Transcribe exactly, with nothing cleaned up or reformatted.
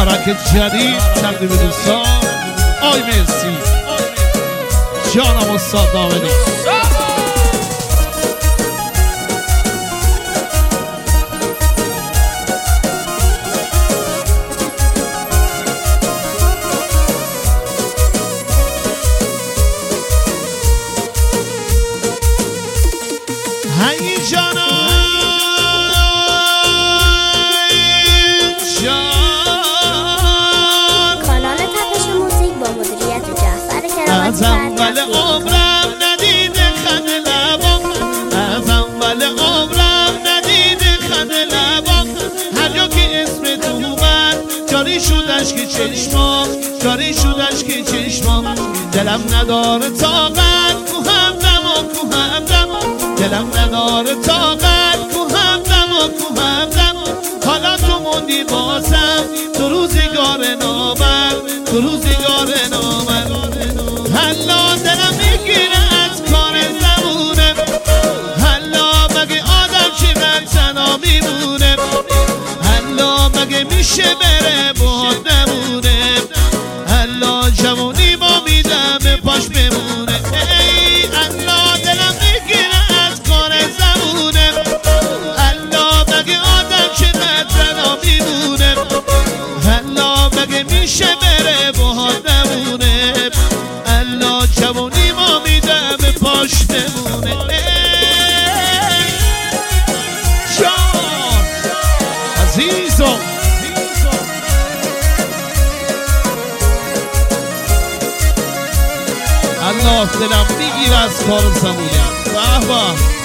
ترک جدید تقدیم دوستان آی مرسی جانم استاد دامنی. هی جانم از اول عمرم ندیده خند لبام، از اول عمرم ندیده خند لبام، هر جا که اسم تو اومد جاری شدش که چشمام، جاری شدش که چشمام، دلم نداره طاقت کو همدم و کو همدم، دلم نداره طاقت کو همدم و کو همدم، حالا تو موندی بازم تو روزگار نامم، تو روزگار نامم. حالا دلم میگیره از کار زمونه، حالا مگه آدم چقدر تنها میمونه، حالا مگه میشه بره باهات نمونه، حالا جوونی ما میدم به پاش بمونه. ای حالا دلم میگیره از کار زمونه، حالا مگه آدم چقدر تنها میمونه، حالا مگه میشه بره باهات نمونه، جوانی ما میدم به پاش بمونه. جان عزیزم الله دلم میگیر از کار زمونه. بابا